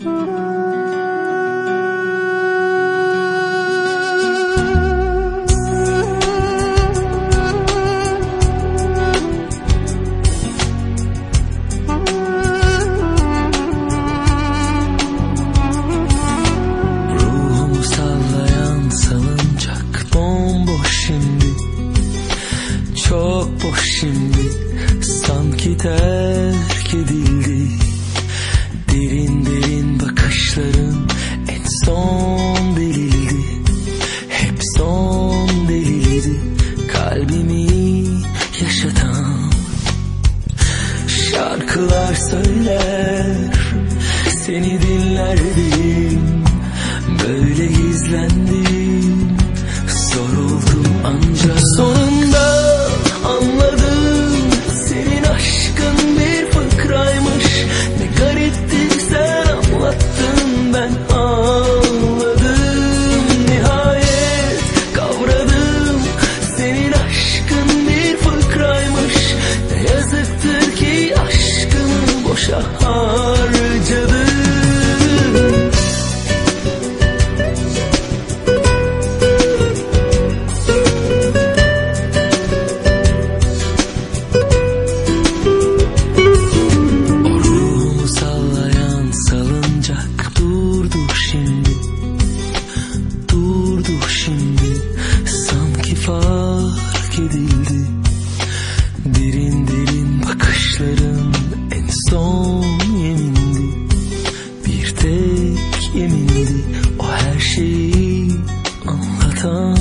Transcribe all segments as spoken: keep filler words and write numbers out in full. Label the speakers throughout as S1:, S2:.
S1: Çok boş şimdi, sanki terk edildi. Derin derin bakışların en son delildi. Hep son delildi, kalbimi yaşatan. Şarkılar söyler, seni dinlerdim. Böyle gizlendim, zor oldum ancak sonunda anladım, senin aşkın bir fıkraymış. Ne garipti sen anlattın, ben anladım. Nihayet kavradım, senin aşkın bir fıkraymış. Ne yazıktır ki aşkını boşa harcadım. Fark edildi, derin derin bakışların en son yemindi. Bir tek yemindi, o her şeyi anlatan.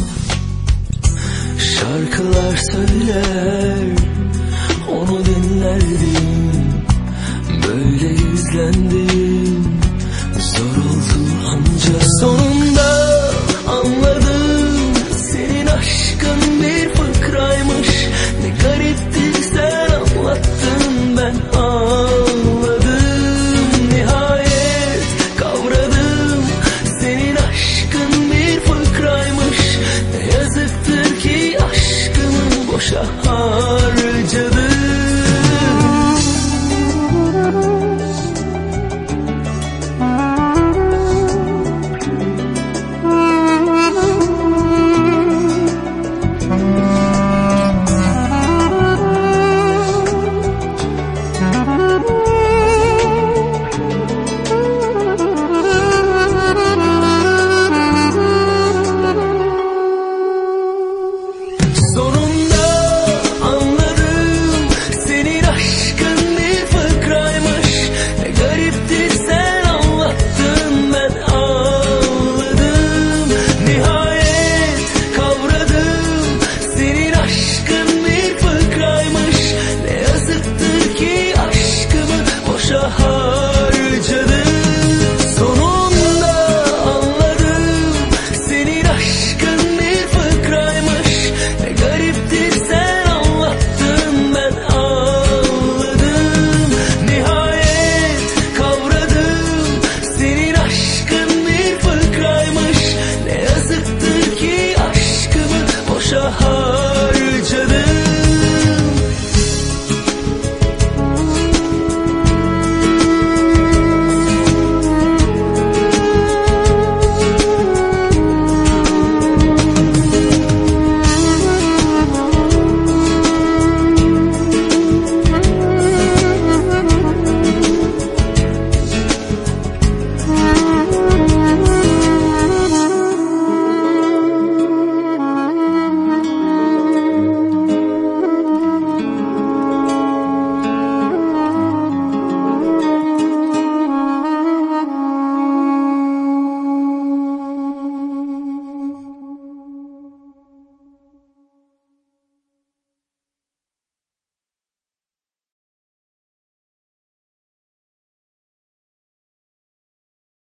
S1: Şarkılar söyler, onu dinlerdim. Böyle yüzlendim, zor oldu ancak sonunda anladım, senin aşkın bir fıkraymış. Ne garipti sen anlattın, ben anladım. Nihayet kavradım, senin aşkın bir fıkraymış. Ne yazıktır ki aşkını boşa harcadım.